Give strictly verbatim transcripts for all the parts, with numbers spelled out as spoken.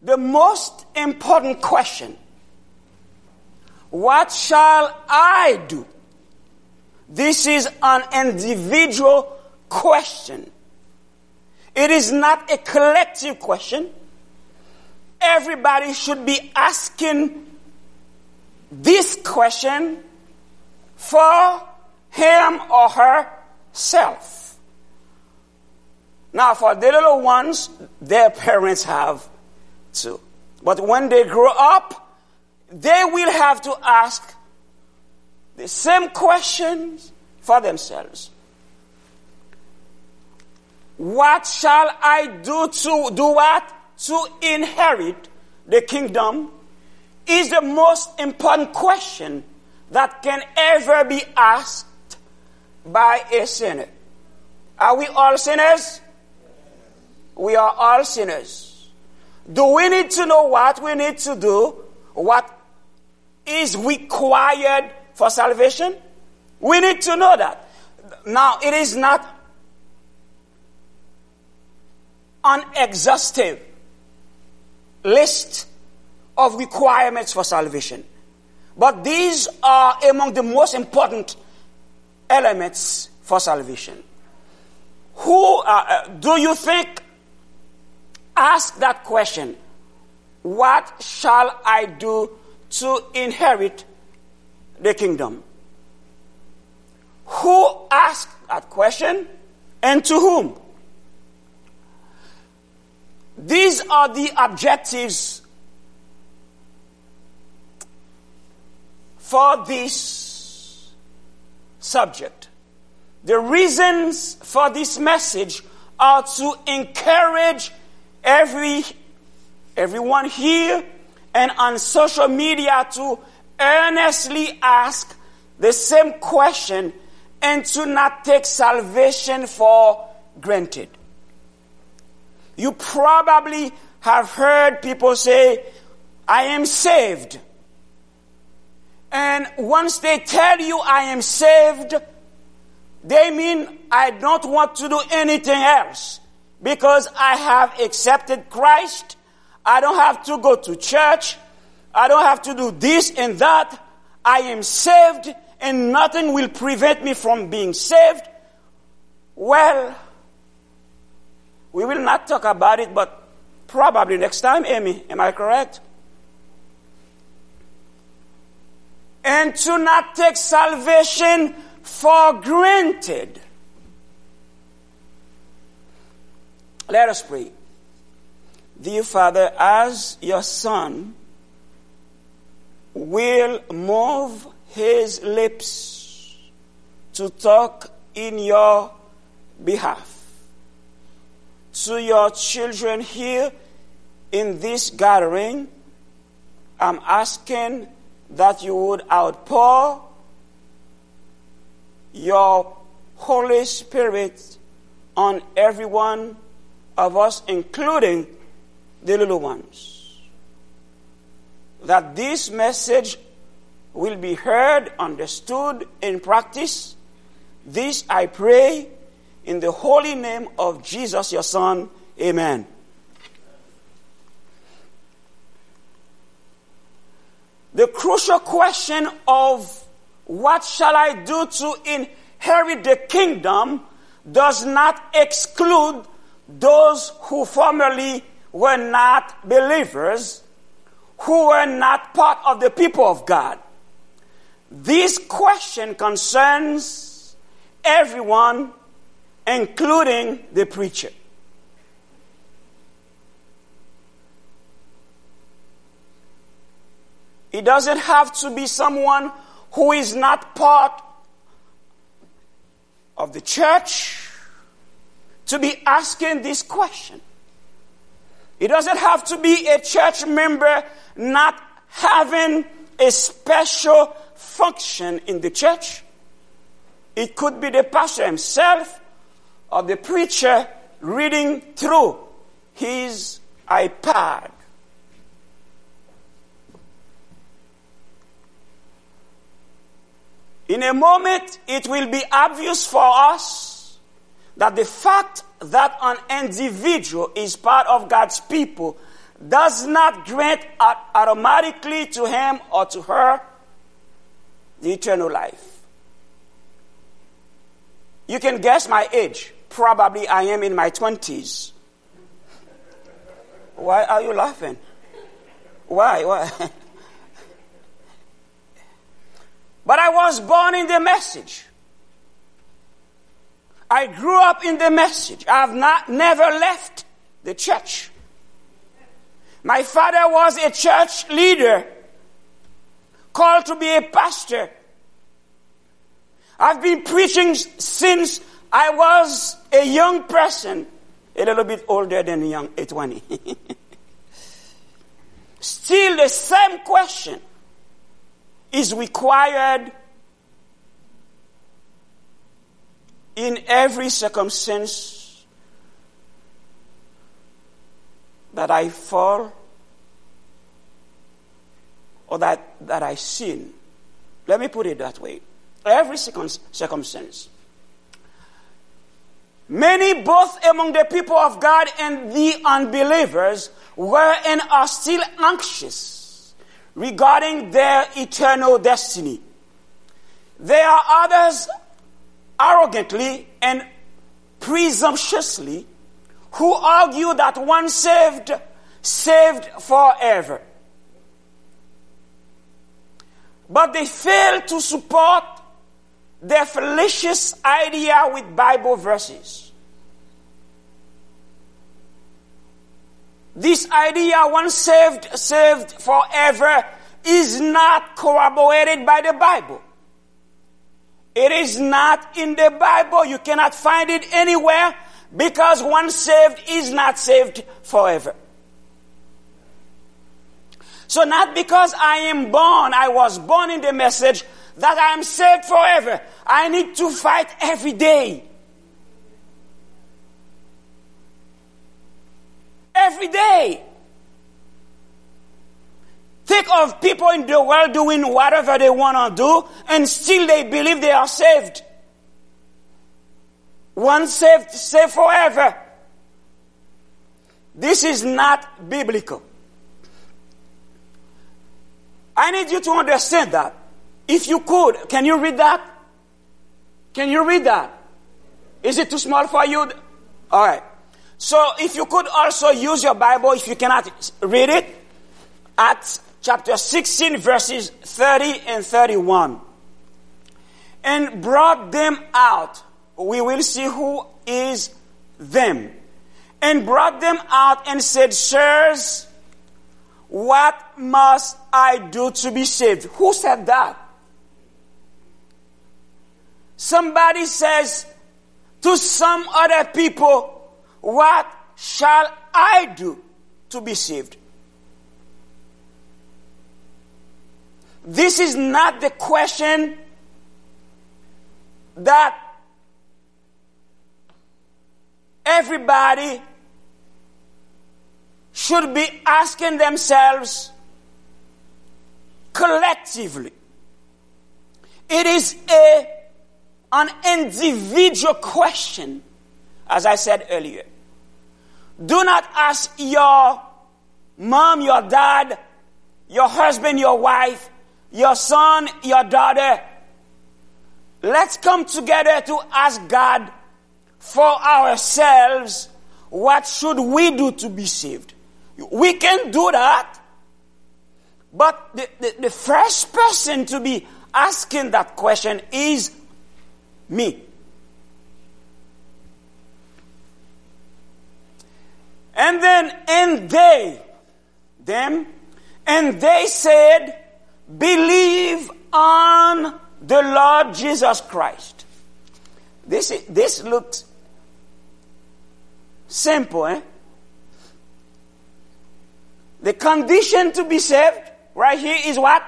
the most important question. What shall I do? This is an individual question. It is not a collective question. Everybody should be asking this question for him or herself. Now, for the little ones, their parents have to. But when they grow up, they will have to ask the same questions for themselves. What shall I do to do what? To inherit the kingdom is the most important question that can ever be asked by a sinner. Are we all sinners? We are all sinners. Do we need to know what we need to do? What is required for salvation? We need to know that. Now, it is not an exhaustive list of requirements for salvation. But these are among the most important elements for salvation. Who uh, do you think asked that question? What shall I do to inherit the kingdom? Who asked that question and to whom? These are the objectives for this subject. The reasons for this message are to encourage every everyone here and on social media to earnestly ask the same question and to not take salvation for granted. You probably have heard people say, I am saved. And once they tell you I am saved, they mean I don't want to do anything else because I have accepted Christ. I don't have to go to church. I don't have to do this and that. I am saved and nothing will prevent me from being saved. Well, we will not talk about it, but probably next time, Amy. Am I correct? And to not take salvation for granted. Let us pray. Dear Father, as your Son will move his lips to talk in your behalf to your children here in this gathering, I'm asking that you would outpour your Holy Spirit on every one of us, including the little ones. That this message will be heard, understood, and practiced. This I pray in the holy name of Jesus, your Son. Amen. The crucial question of what shall I do to inherit the kingdom does not exclude those who formerly were not believers, who were not part of the people of God. This question concerns everyone, including the preacher. It doesn't have to be someone who is not part of the church to be asking this question. It doesn't have to be a church member not having a special function in the church. It could be the pastor himself or the preacher reading through his iPad. In a moment, it will be obvious for us that the fact that an individual is part of God's people does not grant automatically to him or to her the eternal life. You can guess my age. Probably I am in my twenties. Why are you laughing? Why? Why? But I was born in the message. I grew up in the message. I have not never left the church. My father was a church leader, called to be a pastor. I've been preaching since I was a young person, a little bit older than young, twenty. Still the same question is required in every circumstance that I fall or that, that I sin. Let me put it that way. Every circumstance. Many, both among the people of God and the unbelievers, were and are still anxious regarding their eternal destiny. There are others arrogantly and presumptuously who argue that once saved, saved forever. But they fail to support their fallacious idea with Bible verses. This idea, once saved, saved forever, is not corroborated by the Bible. It is not in the Bible. You cannot find it anywhere because once saved is not saved forever. So not because I am born, I was born in the message, that I am saved forever. I need to fight every day. Every day. Think of people in the world doing whatever they want to do and still they believe they are saved. Once saved, saved forever. This is not biblical. I need you to understand that. If you could, can you read that? Can you read that? Is it too small for you? All right. So if you could also use your Bible, if you cannot read it, at chapter sixteen, verses thirty and thirty-one. And brought them out. We will see who is them. And brought them out and said, Sirs, what must I do to be saved? Who said that? Somebody says to some other people, what shall I do to be saved? This is not the question that everybody should be asking themselves collectively. It is a, an individual question, as I said earlier. Do not ask your mom, your dad, your husband, your wife, your son, your daughter. Let's come together to ask God for ourselves, what should we do to be saved? We can do that, but the, the, the first person to be asking that question is me. And then, and they, them, and they said, believe on the Lord Jesus Christ. This, this looks simple, eh? The condition to be saved, right here, is what?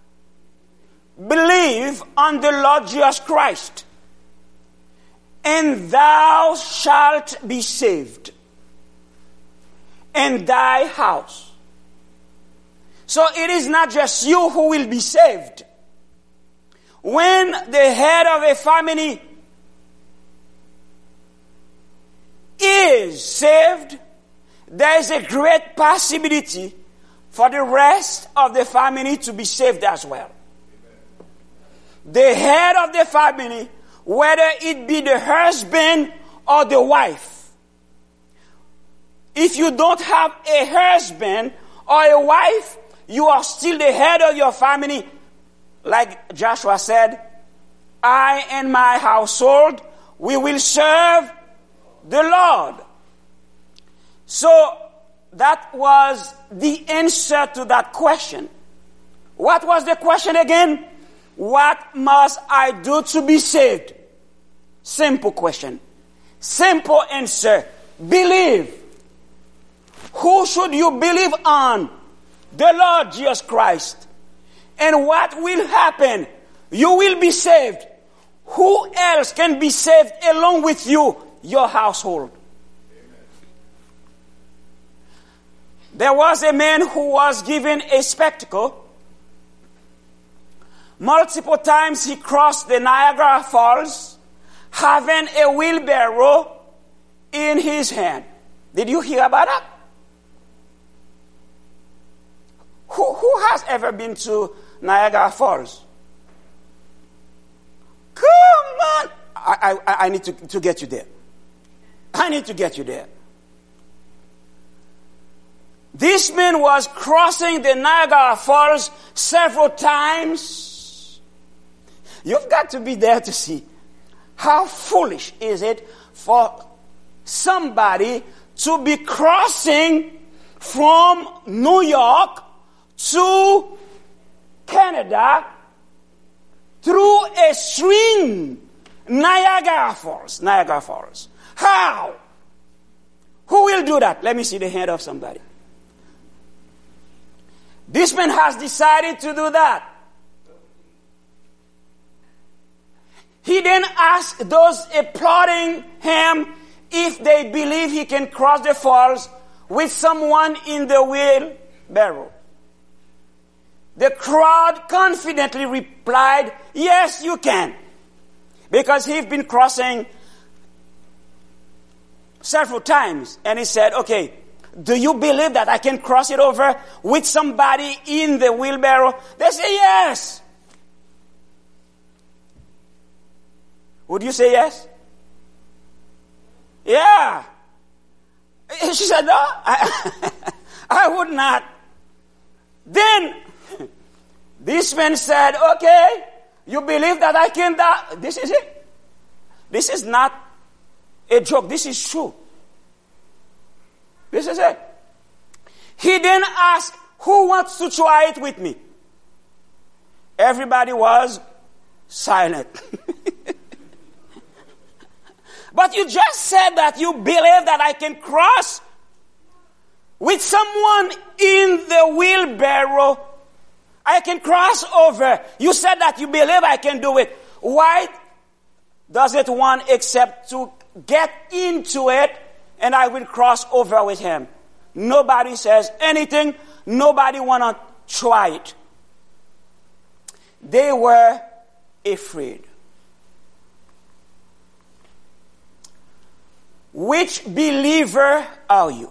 Believe on the Lord Jesus Christ, and thou shalt be saved, and thy house. So it is not just you who will be saved. When the head of a family is saved, there is a great possibility for the rest of the family to be saved as well. The head of the family, whether it be the husband or the wife. If you don't have a husband or a wife, you are still the head of your family. Like Joshua said, I and my household, we will serve the Lord. So that was the answer to that question. What was the question again? What must I do to be saved? Simple question. Simple answer. Believe. Who should you believe on? The Lord Jesus Christ. And what will happen? You will be saved. Who else can be saved along with you? Your household. There was a man who was given a spectacle. Multiple times he crossed the Niagara Falls, having a wheelbarrow in his hand. Did you hear about that? Who, who has ever been to Niagara Falls? Come on! I, I, I need to, to get you there. I need to get you there. This man was crossing the Niagara Falls several times. You've got to be there to see. How foolish is it for somebody to be crossing from New York to Canada through a stream, Niagara Falls, Niagara Falls. How? Who will do that? Let me see the hand of somebody. This man has decided to do that. He then asked those applauding him if they believe he can cross the falls with someone in the wheelbarrow. The crowd confidently replied, yes, you can. Because he's been crossing several times. And he said, okay, do you believe that I can cross it over with somebody in the wheelbarrow? They say yes. Would you say yes? Yeah. She said, no, I, I would not. Then this man said, okay, you believe that I can die? This is it. This is not a joke. This is true. This is it. He then asked, who wants to try it with me? Everybody was silent. But you just said that you believe that I can cross with someone in the wheelbarrow. I can cross over. You said that you believe I can do it. Why does it one except to get into it and I will cross over with him? Nobody says anything. Nobody want to try it. They were afraid. Which believer are you?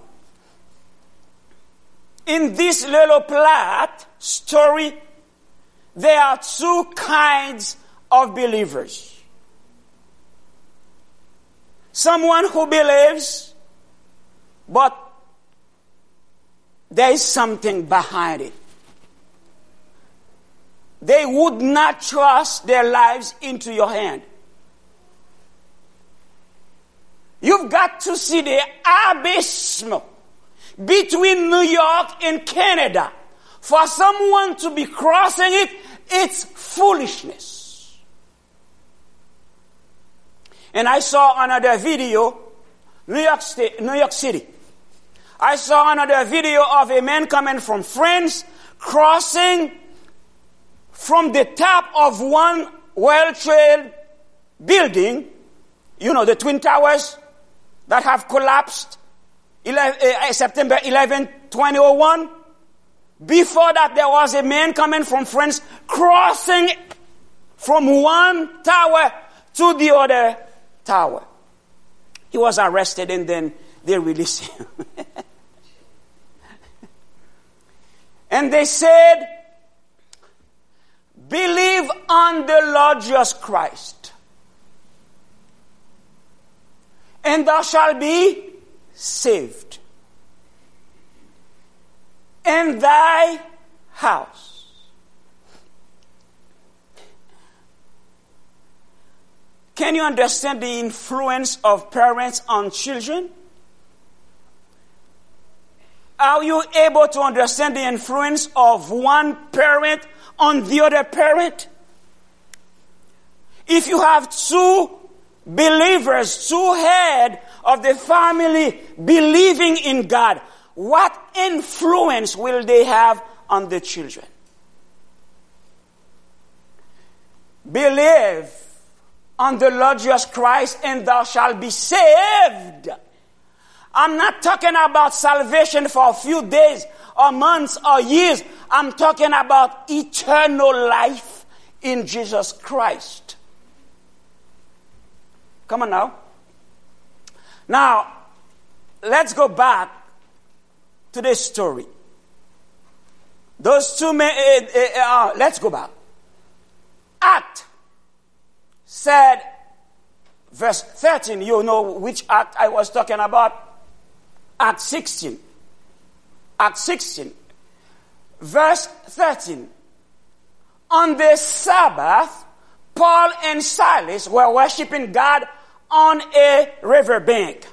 In this little plot story, there are two kinds of believers. Someone who believes, but there is something behind it. They would not trust their lives into your hand. You've got to see the abyss between New York and Canada. For someone to be crossing it, it's foolishness. And I saw another video, New York State, New York City. I saw another video of a man coming from France, crossing from the top of one World Trade building, you know, the Twin Towers that have collapsed September eleventh, twenty oh one. Before that, there was a man coming from France, crossing from one tower to the other tower. He was arrested and then they released him. And they said, believe on the Lord Jesus Christ, and thou shalt be saved, and thy house. Can you understand the influence of parents on children? Are you able to understand the influence of one parent on the other parent? If you have two believers, two head of the family believing in God, what influence will they have on the children? Believe on the Lord Jesus Christ and thou shalt be saved. I'm not talking about salvation for a few days or months or years. I'm talking about eternal life in Jesus Christ. Come on now. Now, let's go back to this story. Those two men, uh, uh, uh, let's go back. Act said, verse thirteen, you know which act I was talking about? Act sixteen. Act sixteen. Verse thirteen. On the Sabbath, Paul and Silas were worshiping God on a riverbank.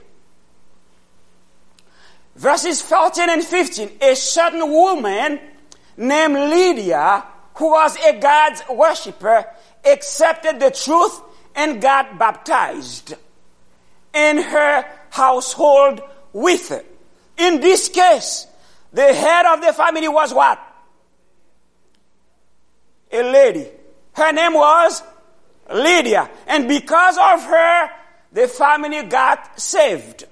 Verses fourteen and fifteen. A certain woman named Lydia, who was a God's worshiper, accepted the truth and got baptized, and her household with her. In this case, the head of the family was what? A lady. Her name was Lydia. And because of her, the family got saved.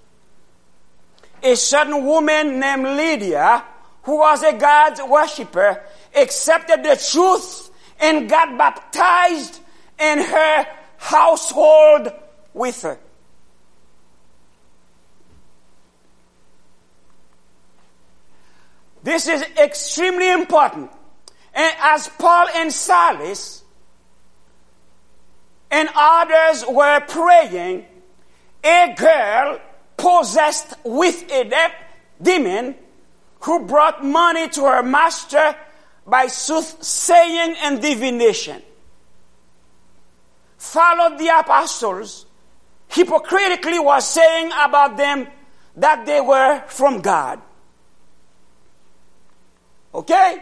A certain woman named Lydia, who was a God's worshiper, accepted the truth and got baptized, and her household with her. This is extremely important. And as Paul and Silas and others were praying, a girl possessed with a de- demon who brought money to her master by soothsaying and divination followed the apostles, hypocritically was saying about them that they were from God. Okay?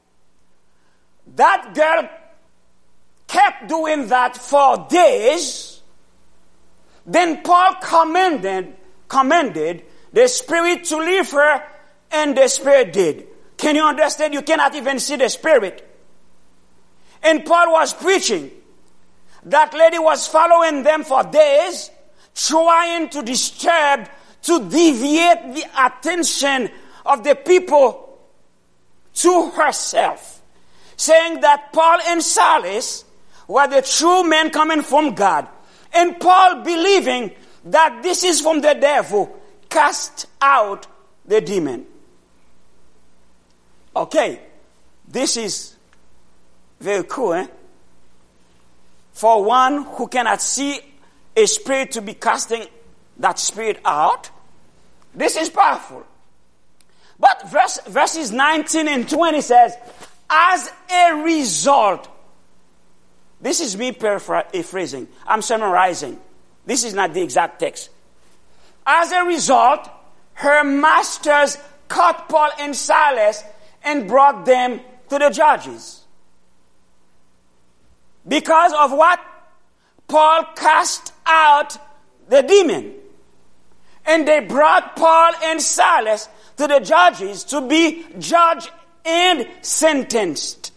That girl kept doing that for days. Then Paul commended, commended the spirit to leave her, and the spirit did. Can you understand? You cannot even see the spirit. And Paul was preaching. That lady was following them for days, trying to disturb, to deviate the attention of the people to herself, saying that Paul and Silas were the true men coming from God. And Paul, believing that this is from the devil, cast out the demon. Okay, this is very cool, eh? For one who cannot see a spirit to be casting that spirit out, this is powerful. But verse, verses nineteen and twenty says, as a result, this is me paraphrasing, I'm summarizing. This is not the exact text. As a result, her masters caught Paul and Silas and brought them to the judges. Because of what? Paul cast out the demon. And they brought Paul and Silas to the judges to be judged and sentenced.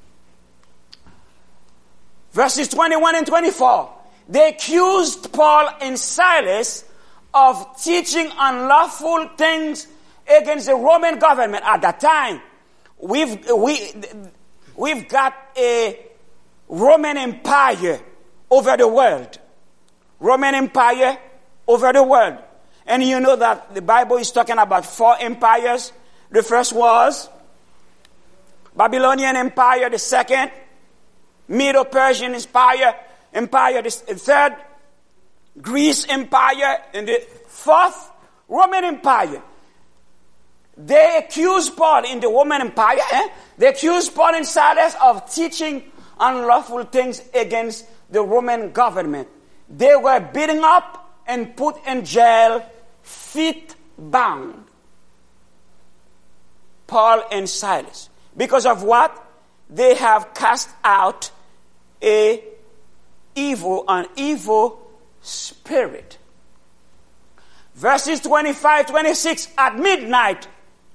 Verses twenty-one and twenty-four. They accused Paul and Silas of teaching unlawful things against the Roman government. At that time, we've, we, we've got a Roman Empire over the world. Roman Empire over the world. And you know that the Bible is talking about four empires. The first was Babylonian Empire, the second. Medo-Persian Empire, Empire, the third. Greece Empire, and the fourth, Roman Empire. They accused Paul in the Roman Empire. Eh? They accused Paul and Silas of teaching unlawful things against the Roman government. They were beaten up and put in jail, feet bound. Paul and Silas. Because of what? They have cast out a evil, an evil spirit. Verses twenty-five, twenty-six, at midnight,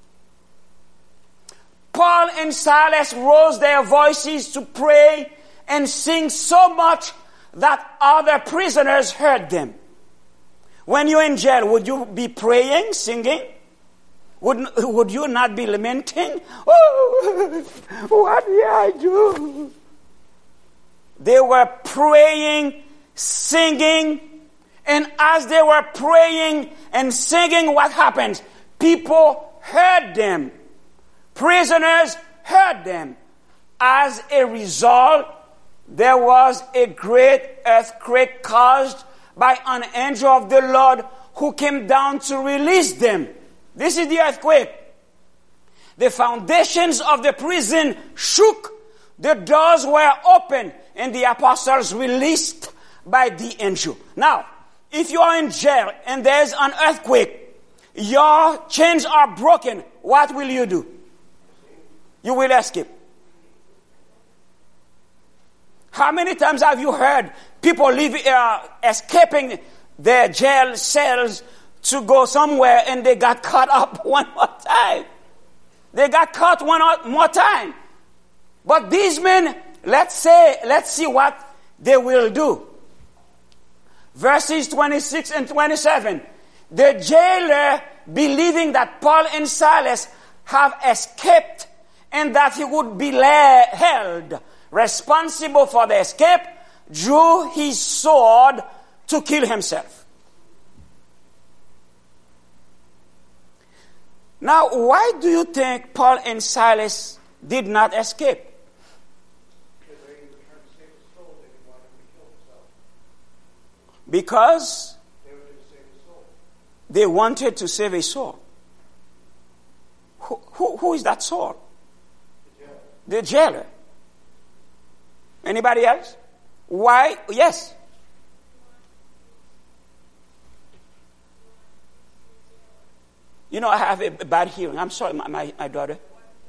Paul and Silas rose their voices to pray and sing so much that other prisoners heard them. When you're in jail, would you be praying, singing? Would, would you not be lamenting? Oh, what did I do? They were praying, singing, and as they were praying and singing, what happened? People heard them. Prisoners heard them. As a result, there was a great earthquake caused by an angel of the Lord who came down to release them. This is the earthquake. The foundations of the prison shook. The doors were open and the apostles released by the angel. Now, if you are in jail and there's an earthquake, your chains are broken, what will you do? You will escape. How many times have you heard people leave, uh, escaping their jail cells to go somewhere and they got caught up one more time? They got caught one more time. But these men, let's say, let's see what they will do. Verses twenty-six and twenty-seven. The jailer, believing that Paul and Silas have escaped and that he would be held responsible for the escape, drew his sword to kill himself. Now, why do you think Paul and Silas did not escape? Because they wanted to save a soul. Who, who, who is that soul? The jailer. Anybody else? Why? Yes. You know, I have a bad hearing. I'm sorry, my, my, my daughter.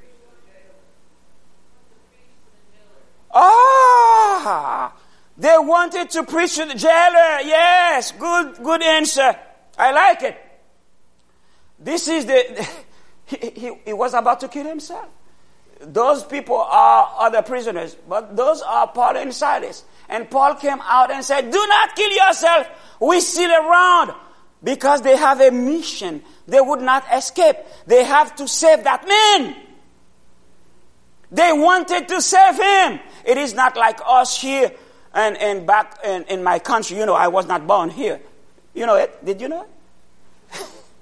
Ah! They wanted to preach to the jailer. Yes, good, good answer. I like it. This is the, he, he, he was about to kill himself. Those people are other prisoners, but those are Paul and Silas. And Paul came out and said, do not kill yourself. We sit around because they have a mission. They would not escape. They have to save that man. They wanted to save him. It is not like us here. And, and back in, in my country, you know, I was not born here. You know it? Did you know it?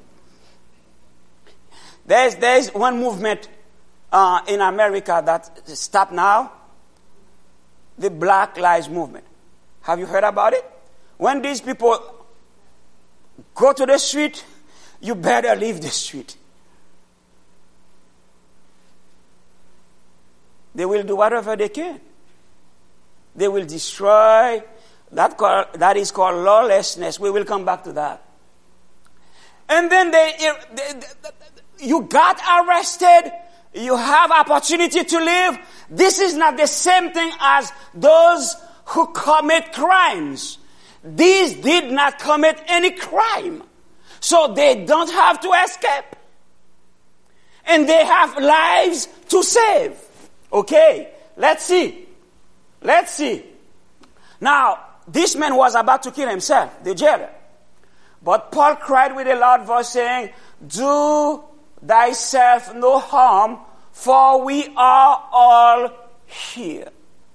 there's, there's one movement uh, in America that stopped now. The Black Lives Movement. Have you heard about it? When these people go to the street, you better leave the street. They will do whatever they can. They will destroy. That, call, that is called lawlessness. We will come back to that. And then they, they, they, you got arrested. You have opportunity to live. This is not the same thing as those who commit crimes. These did not commit any crime. So they don't have to escape. And they have lives to save. Okay, let's see. Let's see. Now, this man was about to kill himself, the jailer. But Paul cried with a loud voice saying, do thyself no harm, for we are all here.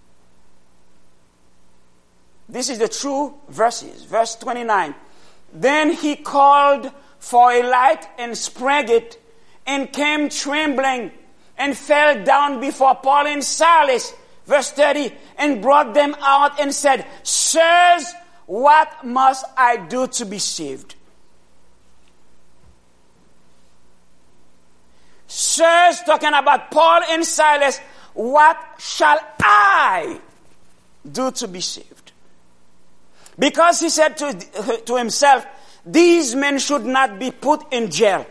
This is the true verses. Verse twenty-nine. Then he called for a light and sprang it and came trembling and fell down before Paul and Silas, verse thirty, and brought them out and said, Sirs, what must I do to be saved? Sirs, talking about Paul and Silas, what shall I do to be saved? Because he said to, to himself, these men should not be put in jail.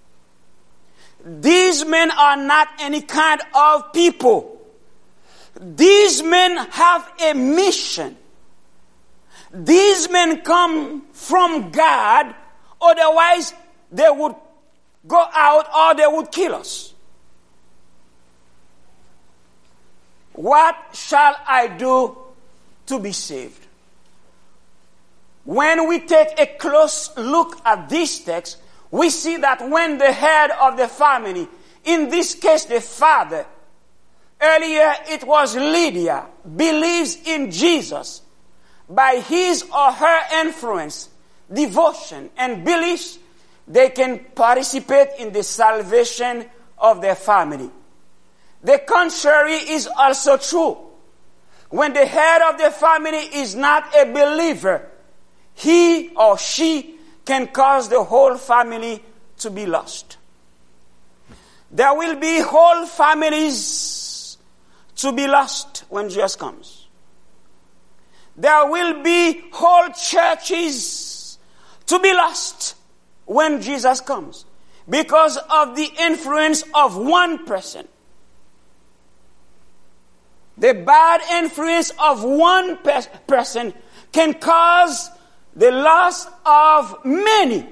These men are not any kind of people. These men have a mission. These men come from God, otherwise they would go out or they would kill us. What shall I do to be saved? When we take a close look at this text, we see that when the head of the family, in this case the father, earlier it was Lydia, believes in Jesus, by his or her influence, devotion, and beliefs, they can participate in the salvation of their family. The contrary is also true. When the head of the family is not a believer, he or she can cause the whole family to be lost. There will be whole families to be lost when Jesus comes. There will be whole churches to be lost when Jesus comes, because of the influence of one person. The bad influence of one pe- person can cause the loss of many.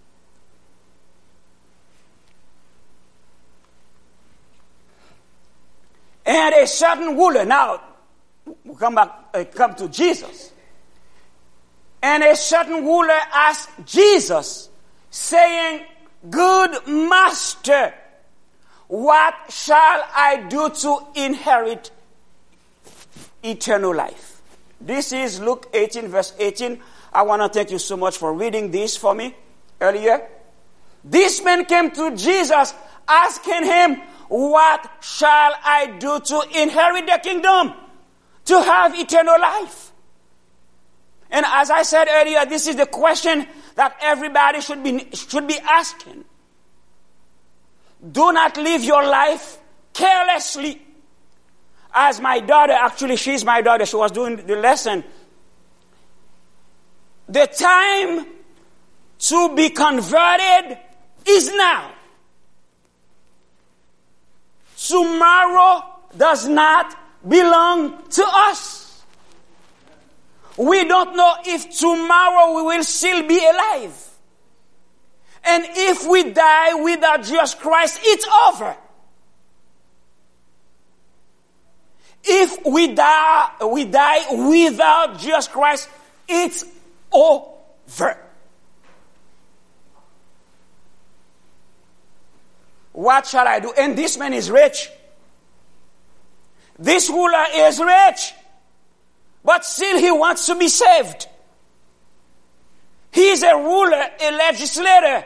And a certain ruler, now we come back, uh, come to Jesus. And a certain ruler asked Jesus, saying, Good Master, what shall I do to inherit eternal life? This is Luke eighteen, verse eighteen. I want to thank you so much for reading this for me earlier. This man came to Jesus asking him, what shall I do to inherit the kingdom? To have eternal life. And as I said earlier, this is the question that everybody should be, should be asking. Do not live your life carelessly. As my daughter, actually she's my daughter, she was doing the lesson. The time to be converted is now. Tomorrow does not belong to us. We don't know if tomorrow we will still be alive. And if we die without Jesus Christ, it's over. If we die, we die without Jesus Christ, it's over. What shall I do? And this man is rich. This ruler is rich. But still he wants to be saved. He is a ruler, a legislator.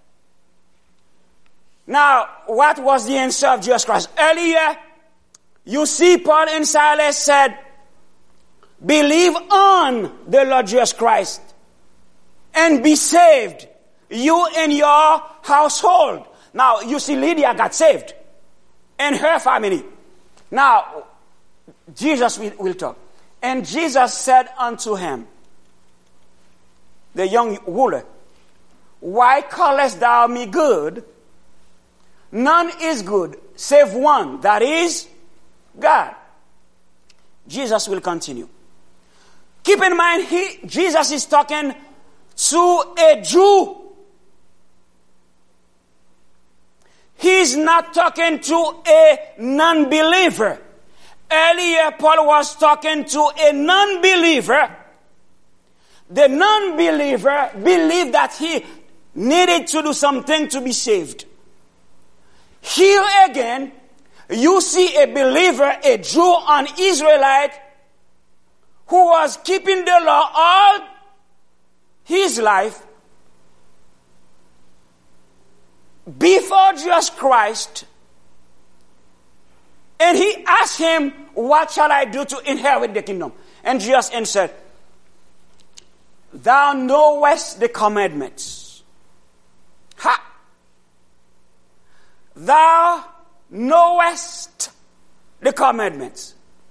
Now, what was the answer of Jesus Christ? Earlier, you see Paul and Silas said, believe on the Lord Jesus Christ and be saved, you and your household. Now, you see Lydia got saved and her family. Now, Jesus will, will talk. And Jesus said unto him, the young ruler, why callest thou me good? None is good, save one, that is God. Jesus will continue. Keep in mind, he, Jesus is talking to a Jew. He's not talking to a non-believer. Earlier, Paul was talking to a non-believer. The non-believer believed that he needed to do something to be saved. Here again, you see a believer, a Jew, an Israelite, who was keeping the law all his life. Before Jesus Christ, asked him, what shall I do to inherit the kingdom? And Jesus answered, thou knowest the commandments. Ha! Thou knowest the commandments.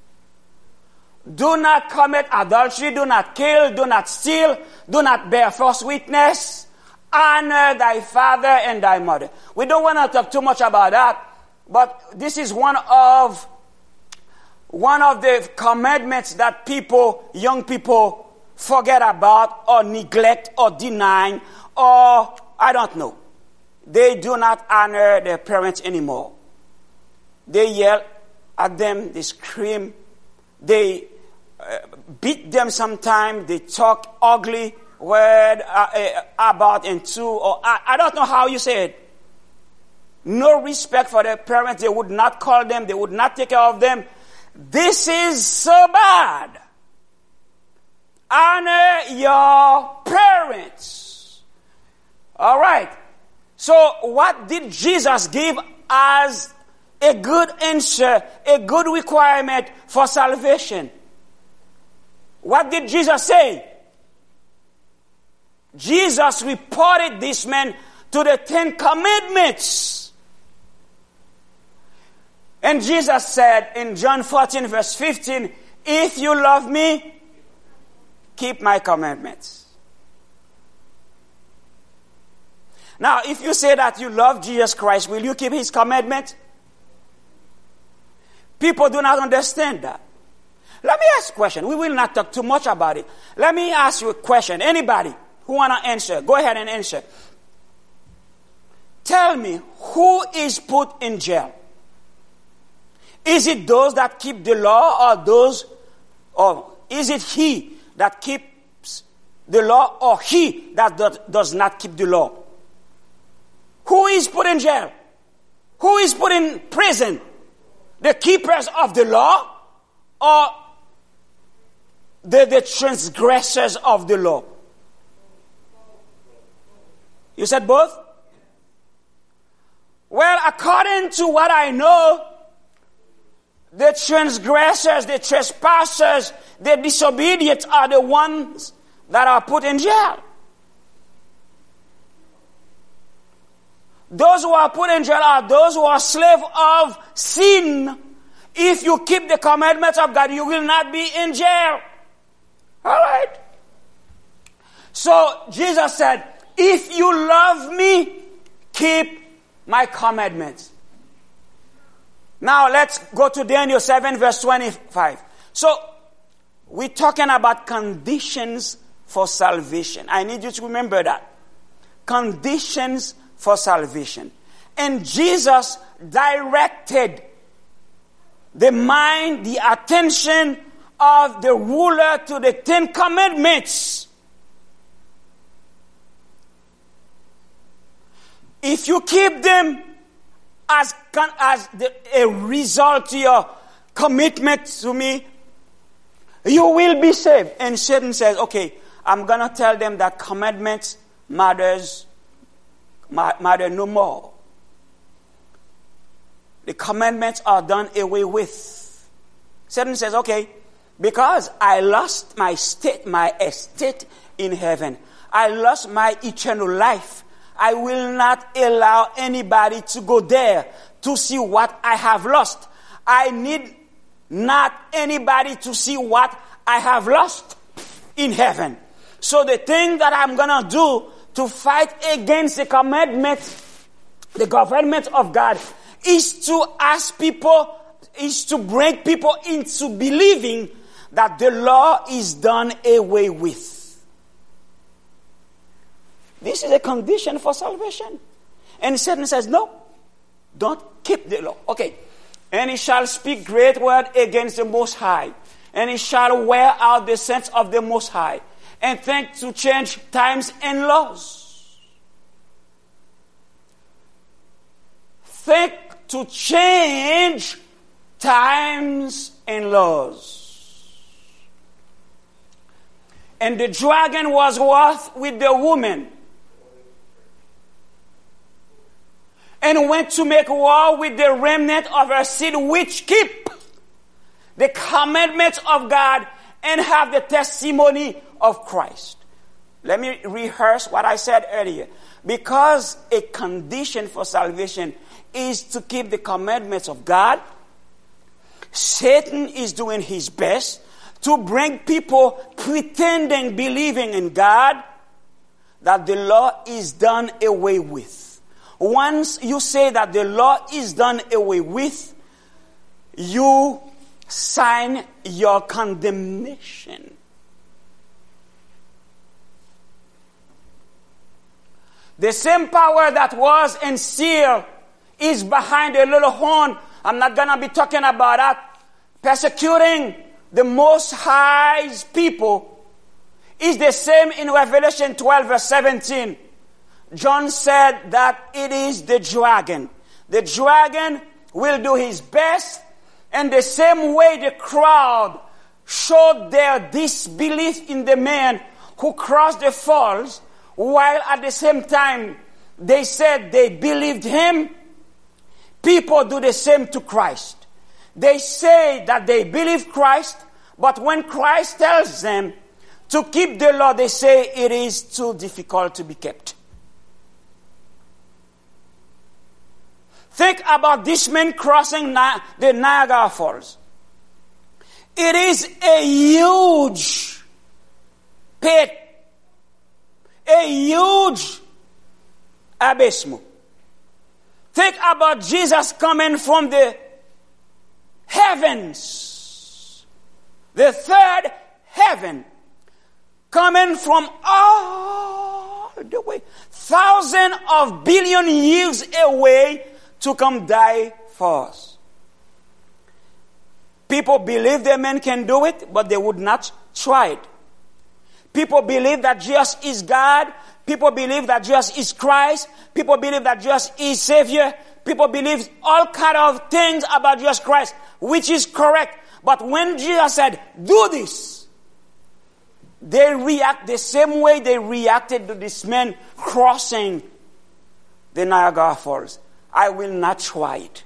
Do not commit adultery, do not kill, do not steal, do not bear false witness, honor thy father and thy mother. We don't want to talk too much about that, but this is one of one of the commandments that people, young people, forget about or neglect or deny, or I don't know. They do not honor their parents anymore. They yell at them, they scream, they uh, beat them sometimes, they talk ugly word uh, uh, about and to, or I, I don't know how you say it. No respect for their parents. They would not call them, they would not take care of them. This is so bad. Honor your parents. All right. So what did Jesus give as a good answer, a good requirement for salvation? What did Jesus say? Jesus reported this man to the Ten Commandments. And Jesus said in John fourteen verse fifteen, if you love me, keep my commandments. Now, if you say that you love Jesus Christ, will you keep his commandment? People do not understand that. Let me ask a question. We will not talk too much about it. Let me ask you a question. Anybody who want to answer, go ahead and answer. Tell me, who is put in jail? Is it those that keep the law, or those, or is it he that keeps the law, or he that does not keep the law? Who is put in jail? Who is put in prison? The keepers of the law, or the, the transgressors of the law? You said both? Well, according to what I know, the transgressors, the trespassers, the disobedient are the ones that are put in jail. Those who are put in jail are those who are slaves of sin. If you keep the commandments of God, you will not be in jail. All right. So Jesus said, if you love me, keep my commandments. Now let's go to Daniel seven verse twenty-five. So we're talking about conditions for salvation. I need you to remember that. Conditions for salvation. And Jesus directed the mind, the attention of the ruler to the Ten Commandments. If you keep them as, as the, a result to your commitment to me, you will be saved. And Satan says, okay, I'm going to tell them that commandments matters, matter no more. The commandments are done away with. Satan says, okay, because I lost my state, my estate in heaven, I lost my eternal life, I will not allow anybody to go there to see what I have lost. I need not anybody to see what I have lost in heaven. So the thing that I'm going to do to fight against the commandment, the government of God, is to ask people, is to bring people into believing that the law is done away with. This is a condition for salvation. And Satan says, no, don't keep the law. Okay. And he shall speak great word against the Most High. And he shall wear out the saints of the Most High. And think to change times and laws. Think to change times and laws. And the dragon was wroth with the woman, and went to make war with the remnant of her seed which keep the commandments of God and have the testimony of Christ. Let me rehearse what I said earlier. Because a condition for salvation is to keep the commandments of God, Satan is doing his best to bring people pretending, believing in God, that the law is done away with. Once you say that the law is done away with, you sign your condemnation. The same power that was in seal is behind a little horn. I'm not going to be talking about that. Persecuting the Most High's people is the same in Revelation twelve verse seventeen. John said that it is the dragon. The dragon will do his best, and the same way the crowd showed their disbelief in the man who crossed the falls, while at the same time they said they believed him, people do the same to Christ. They say that they believe Christ, but when Christ tells them to keep the law, they say it is too difficult to be kept. Think about this man crossing Ni- the Niagara Falls. It is a huge pit, a huge abyss. Think about Jesus coming from the heavens, the third heaven, coming from all the way, thousands of billion years away to come die for us. People believe the man can do it, but they would not try it. People believe that Jesus is God. People believe that Jesus is Christ. People believe that Jesus is Savior. People believe all kind of things about Jesus Christ, which is correct. But when Jesus said, do this, they react the same way they reacted to this man crossing the Niagara Falls. I will not try it.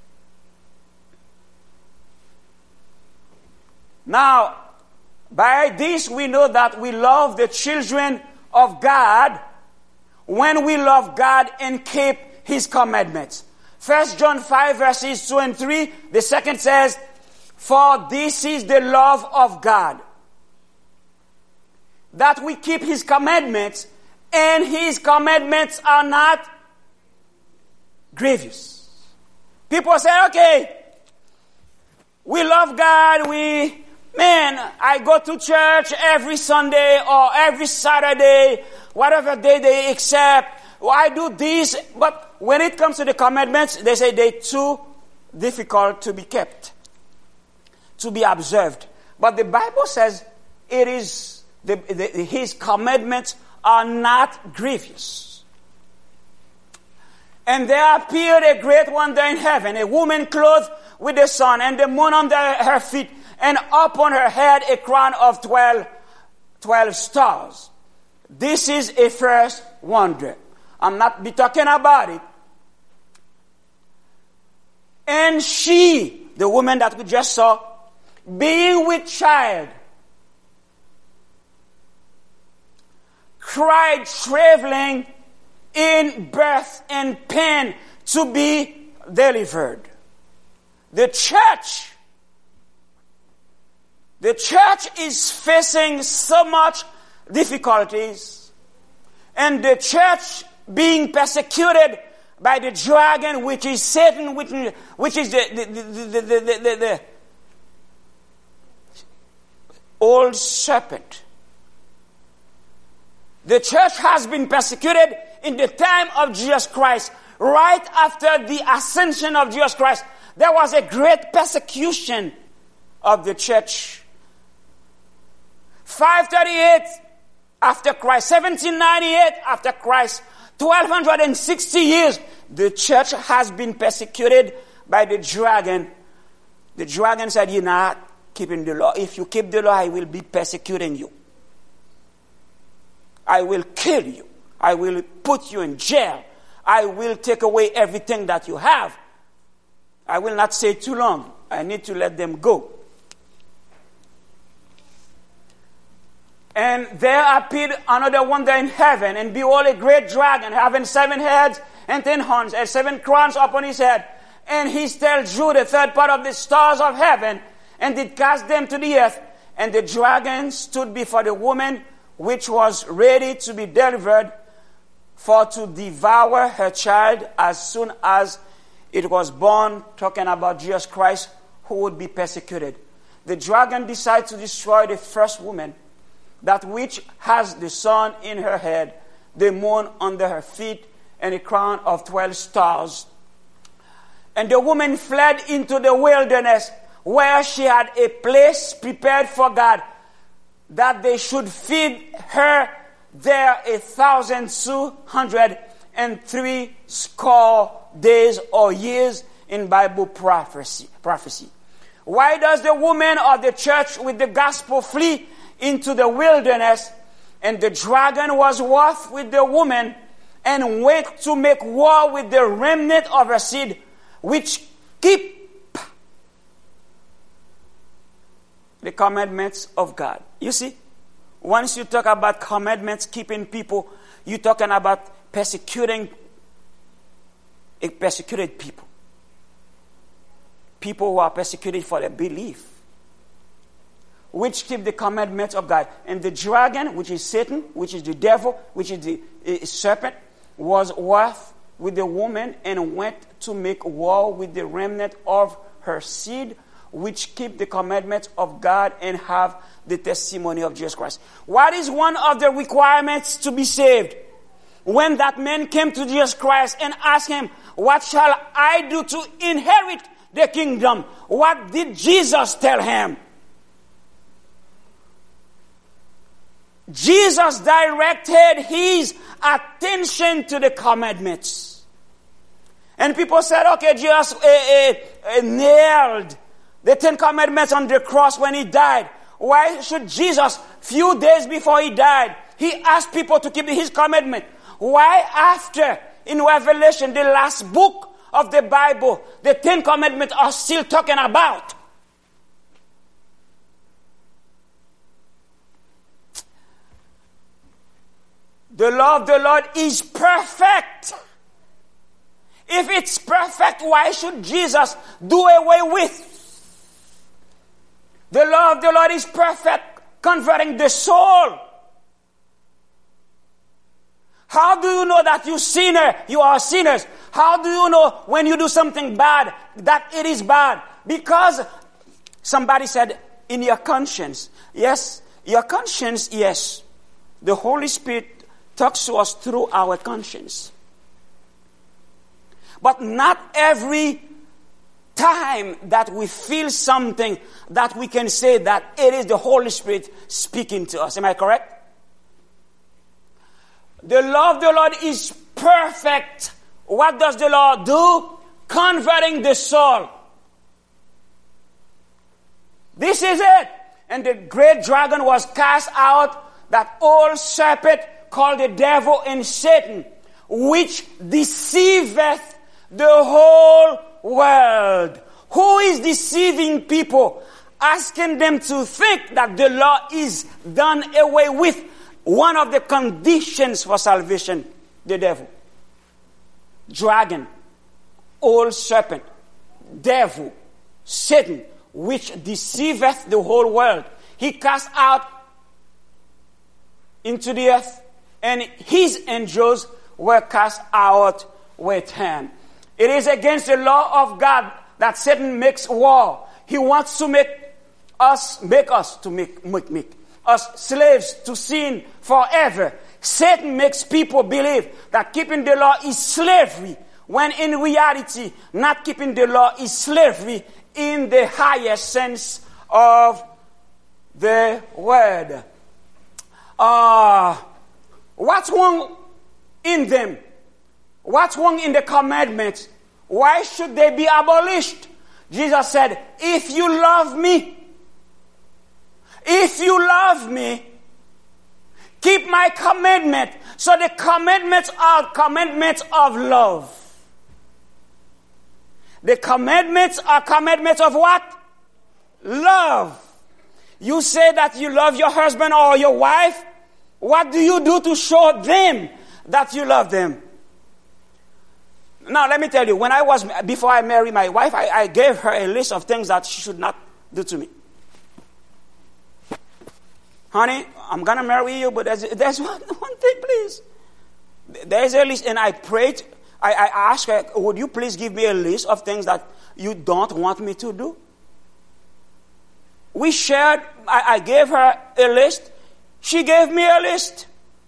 Now, by this we know that we love the children of God when we love God and keep His commandments. First John five verses two and three, the second says, for this is the love of God, that we keep His commandments, and His commandments are not grievous. People say, okay, we love God, we, man, I go to church every Sunday or every Saturday, whatever day they accept, or I do this, but when it comes to the commandments, they say they're too difficult to be kept, to be observed. But the Bible says it is, the, the, His commandments are not grievous. And there appeared a great wonder in heaven, a woman clothed with the sun and the moon under her feet, and upon her head a crown of twelve, twelve stars. This is a first wonder. I'm not be talking about it. And she, the woman that we just saw, being with child, cried, traveling in birth and pain to be delivered. The church, the church is facing so much difficulties, and the church being persecuted by the dragon, which is Satan, which, which is the, the, the, the, the, the, the old serpent. The church has been persecuted in the time of Jesus Christ. Right after the ascension of Jesus Christ, there was a great persecution of the church. five thirty-eight after Christ, seventeen ninety-eight after Christ, twelve sixty years, the church has been persecuted by the dragon. The dragon said, you're not keeping the law. If you keep the law, I will be persecuting you. I will kill you. I will put you in jail. I will take away everything that you have. I will not say too long. I need to let them go. And there appeared another wonder in heaven, and behold, a great dragon, having seven heads and ten horns, and seven crowns upon his head. And he still drew the third part of the stars of heaven, and did cast them to the earth. And the dragon stood before the woman, which was ready to be delivered, for to devour her child as soon as it was born, talking about Jesus Christ, who would be persecuted. The dragon decided to destroy the first woman, that which has the sun in her head, the moon under her feet, and a crown of twelve stars. And the woman fled into the wilderness, where she had a place prepared for God, that they should feed her there a thousand two hundred and three score days or years in Bible prophecy. prophecy. Why does the woman of the church with the gospel flee into the wilderness? And the dragon was wroth with the woman, and went to make war with the remnant of her seed, which keep the commandments of God. You see, once you talk about commandments, keeping people, you're talking about persecuting persecuted people. People who are persecuted for their belief, which keep the commandments of God. And the dragon, which is Satan, which is the devil, which is the uh, serpent, was wroth with the woman, and went to make war with the remnant of her seed, which keep the commandments of God and have the testimony of Jesus Christ. What is one of the requirements to be saved? When that man came to Jesus Christ and asked him, what shall I do to inherit the kingdom? What did Jesus tell him? Jesus directed his attention to the commandments. And people said, okay, Jesus uh, uh, uh, nailed the Ten Commandments on the cross when he died. Why should Jesus, few days before he died, he asked people to keep his commandment? Why after, in Revelation, the last book of the Bible, the Ten Commandments are still talking about? The law of the Lord is perfect. If it's perfect, why should Jesus do away with? The law of the Lord is perfect, converting the soul. How do you know that you sinner, you are sinners? How do you know when you do something bad that it is bad? Because somebody said, in your conscience. Yes, your conscience, yes. The Holy Spirit talks to us through our conscience. But not every time that we feel something that we can say that it is the Holy Spirit speaking to us. Am I correct? The law of the Lord is perfect. What does the law do? Converting the soul. This is it. And the great dragon was cast out, that old serpent called the devil and Satan, which deceiveth the whole world. Who is deceiving people? Asking them to think that the law is done away with. One of the conditions for salvation, the devil. Dragon, old serpent, devil, Satan, which deceiveth the whole world. He cast out into the earth, and his angels were cast out with him. It is against the law of God that Satan makes war. He wants to make us, make us to make, make, make us slaves to sin forever. Satan makes people believe that keeping the law is slavery, when in reality, not keeping the law is slavery in the highest sense of the word. Uh, what's wrong in them? What's wrong in the commandments? Why should they be abolished? Jesus said, if you love me, if you love me, keep my commandment. So the commandments are commandments of love. The commandments are commandments of what? Love. you say that you love your husband or your wife, what do you do to show them that you love them? Now, let me tell you, when I was, before I married my wife, I, I gave her a list of things that she should not do to me. Honey, I'm going to marry you, but there's, there's one, one thing, please. There's a list, and I prayed, I, I asked her, would you please give me a list of things that you don't want me to do? We shared, I, I gave her a list. She gave me a list.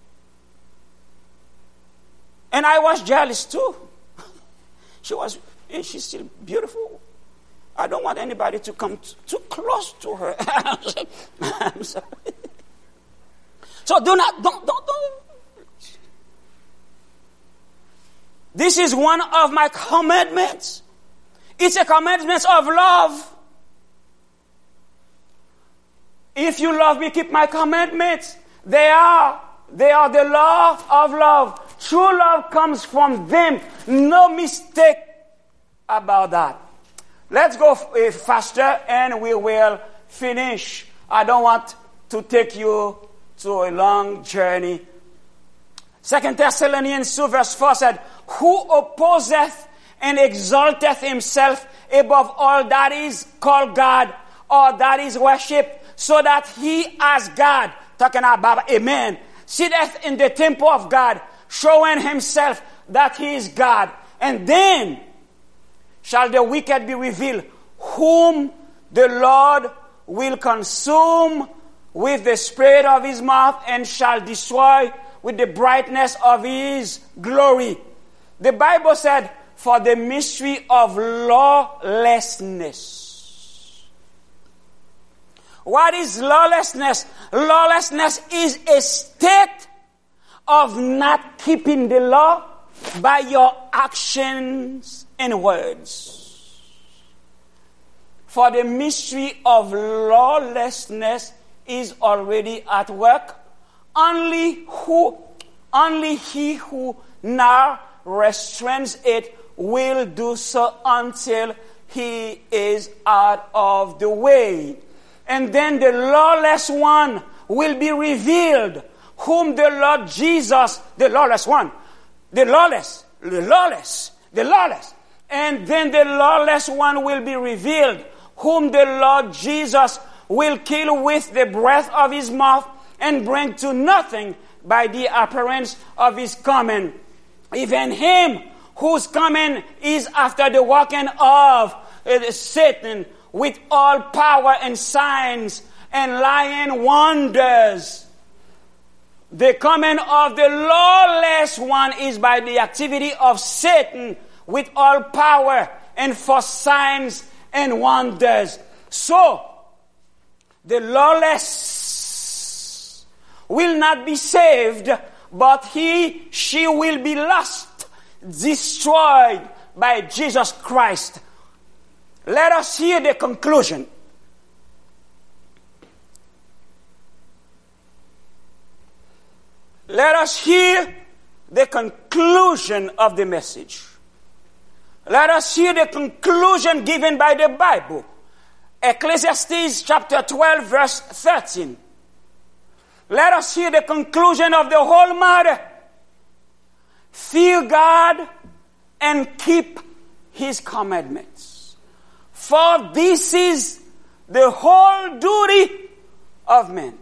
And I was jealous too. She was, and she's still beautiful. I don't want anybody to come t- too close to her. I'm sorry. So do not, don't, don't, don't. This is one of my commandments. It's a commandment of love. If you love me, keep my commandments. They are, they are the law of love. True love comes from them. No mistake about that. Let's go f- faster and we will finish. I don't want to take you to a long journey. Second Thessalonians two verse four said, who opposeth and exalteth himself above all that is called God or that is worshipped, so that he as God, talking about amen, sitteth in the temple of God, showing himself that he is God. And then shall the wicked be revealed, whom the Lord will consume with the spirit of his mouth and shall destroy with the brightness of his glory. The Bible said, for the mystery of lawlessness. What is lawlessness? Lawlessness is a state of not keeping the law by your actions and words. For the mystery of lawlessness is already at work. Only who, only he who now restrains it will do so until he is out of the way. And then the lawless one will be revealed, whom the Lord Jesus, the lawless one, the lawless, the lawless, the lawless. And then the lawless one will be revealed, whom the Lord Jesus will kill with the breath of his mouth and bring to nothing by the appearance of his coming. Even him whose coming is after the working of uh, Satan with all power and signs and lying wonders. The coming of the lawless one is by the activity of Satan with all power and for signs and wonders. So, the lawless will not be saved, but he, she will be lost, destroyed by Jesus Christ. Let us hear the conclusion. Let us hear the conclusion of the message. Let us hear the conclusion given by the Bible. Ecclesiastes chapter twelve verse thirteen. Let us hear the conclusion of the whole matter. Fear God and keep his commandments. For this is the whole duty of men.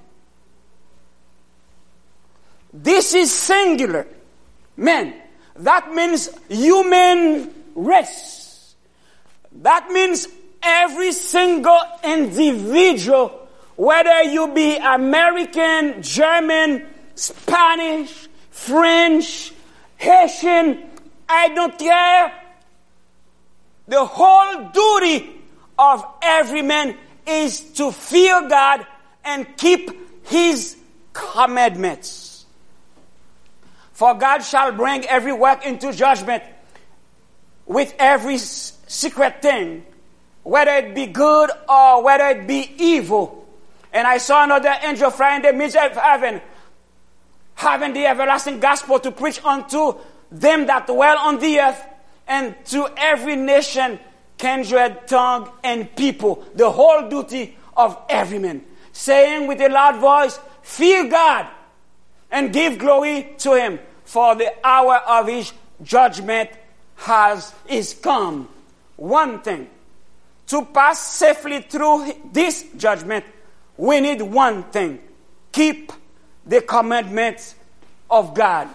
This is singular. Men. That means human race. That means every single individual, whether you be American, German, Spanish, French, Haitian, I don't care. The whole duty of every man is to fear God and keep his commandments. For God shall bring every work into judgment with every secret thing, whether it be good or whether it be evil. And I saw another angel flying in the midst of heaven, having the everlasting gospel to preach unto them that dwell on the earth, and to every nation, kindred, tongue, and people. The whole duty of every man. saying with a loud voice, fear God and give glory to him, for the hour of his judgment has is come. One thing. To pass safely through this judgment, we need one thing. Keep the commandments of God.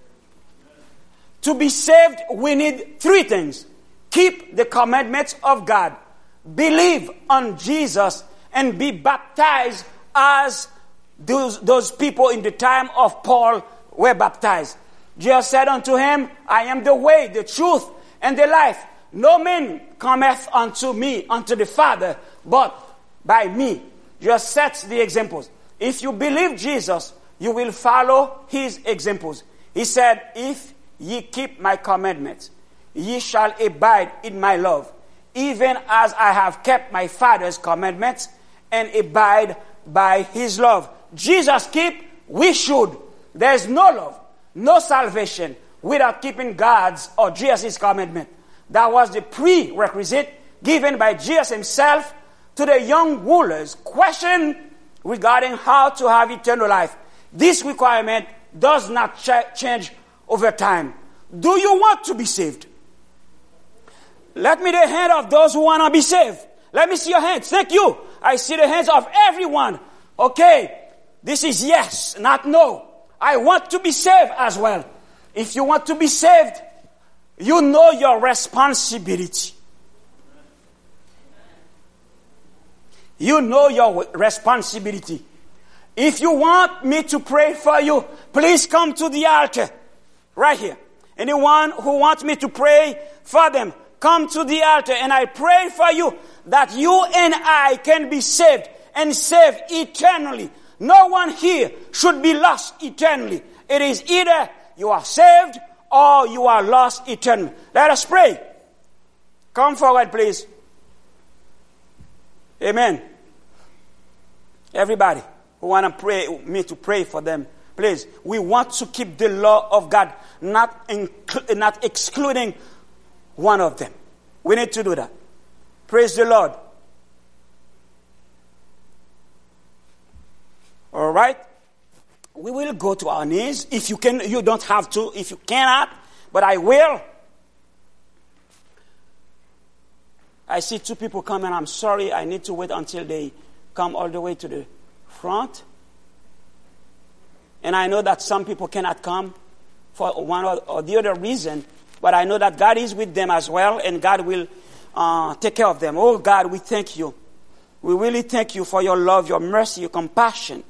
To be saved, we need three things. Keep the commandments of God. Believe on Jesus and be baptized as those, those people in the time of Paul were baptized. Jesus said unto him, I am the way, the truth, and the life. No man cometh unto me, unto the Father, but by me. Just sets the examples. If you believe Jesus, you will follow his examples. He said, if ye keep my commandments, ye shall abide in my love, even as I have kept my Father's commandments and abide by his love. Jesus keep, we should. There's no love, no salvation without keeping God's or Jesus' commandment. That was the prerequisite given by Jesus himself to the young rulers. Question regarding how to have eternal life. This requirement does not ch- change over time. Do you want to be saved? Let me the hand of those who want to be saved. Let me see your hands. Thank you. I see the hands of everyone. Okay. This is yes, not no. I want to be saved as well. If you want to be saved, you know your responsibility. You know your responsibility. If you want me to pray for you, please come to the altar. Right here. Anyone who wants me to pray for them, come to the altar, and I pray for you that you and I can be saved and saved eternally. No one here should be lost eternally. It is either you are saved or you are lost eternally. Let us pray. Come forward, please. Amen. Everybody who want to pray, me to pray for them, please. We want to keep the law of God, not inc- not excluding one of them. We need to do that. Praise the Lord. All right. We will go to our knees. If you can, you don't have to. If you cannot, but I will. I see two people coming. I'm sorry. I need to wait until they come all the way to the front. And I know that some people cannot come for one or the other reason. But I know that God is with them as well, and God will uh, take care of them. Oh, God, we thank you. We really thank you for your love, your mercy, your compassion.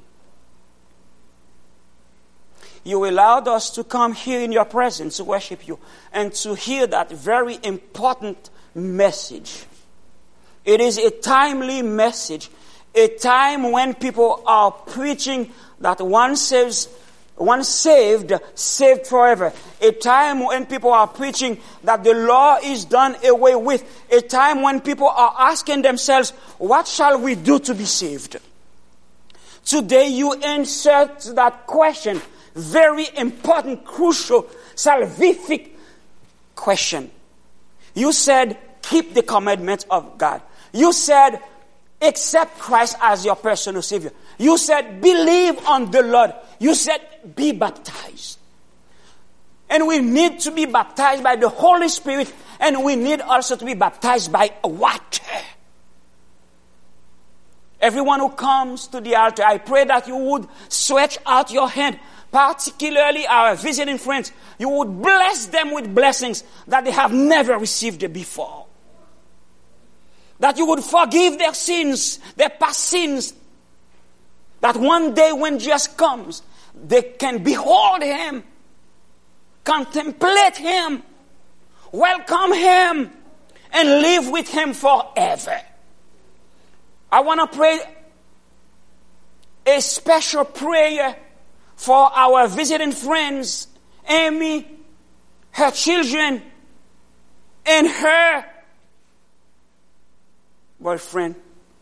You allowed us to come here in your presence to worship you and to hear that very important message. It is a timely message, a time when people are preaching that one saves Once saved, saved forever. A time when people are preaching that the law is done away with. A time when people are asking themselves, what shall we do to be saved? Today you answer to that question. Very important, crucial, salvific question. You said, keep the commandments of God. You said, accept Christ as your personal Savior. You said, believe on the Lord. You said, be baptized. And we need to be baptized by the Holy Spirit, and we need also to be baptized by water. Everyone who comes to the altar, I pray that you would stretch out your hand, particularly our visiting friends. You would bless them with blessings that they have never received before. That you would forgive their sins, their past sins. That one day when Jesus comes, they can behold him, contemplate him, welcome him, and live with him forever. I want to pray a special prayer for our visiting friends, Amy, her children, and her boyfriend.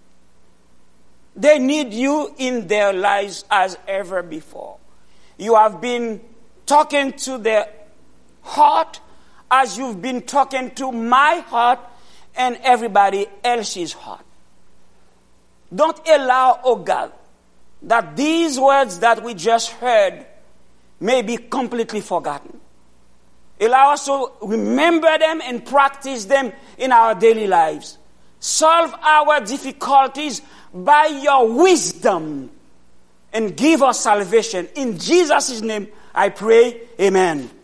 They need you in their lives as ever before. You have been talking to their heart as you've been talking to my heart and everybody else's heart. Don't allow, oh God, that these words that we just heard may be completely forgotten. Allow us to remember them and practice them in our daily lives. Solve our difficulties by your wisdom and give us salvation. In Jesus' name I pray, amen.